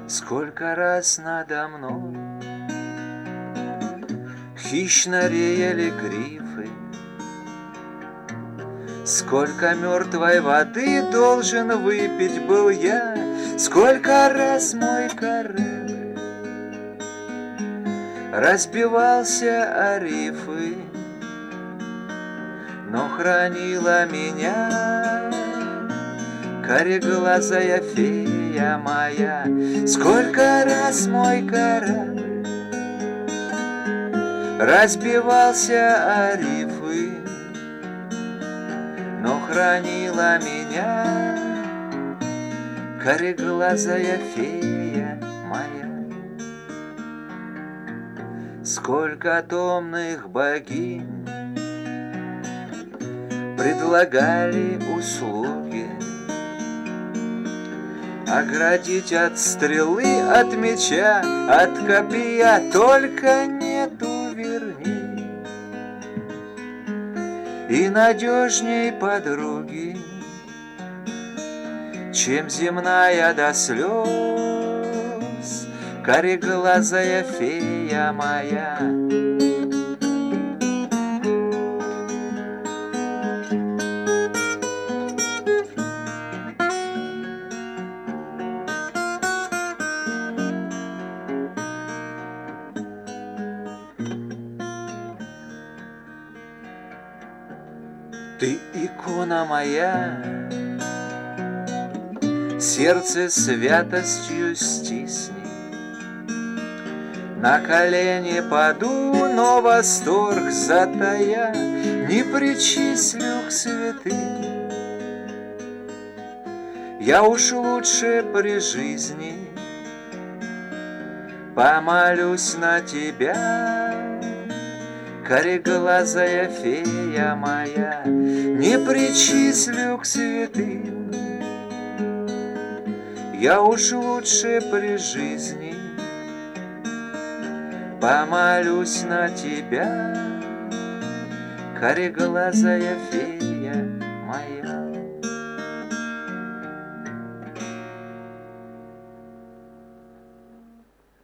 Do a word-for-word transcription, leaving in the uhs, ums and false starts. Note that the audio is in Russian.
Сколько раз надо мной хищно реяли грифы, сколько мертвой воды должен выпить был я, сколько раз мой корабль разбивался о рифы, но хранила меня кареглазая фея моя. Сколько раз мой корабль разбивался о рифы, но хранила меня кареглазая фея моя. Сколько томных богинь предлагали услуги оградить от стрелы, от меча, от копья, только нету верней и надежней подруги, чем земная до слез кареглазая фея моя. Ты икона моя, сердце святостью стисни, на колени паду, но восторг затая не причислю к святым. Я уж лучше при жизни помолюсь на тебя, кареглазая фея моя, не причислю к святым. Я уж лучше при жизни помолюсь на тебя, кареглазая фея моя.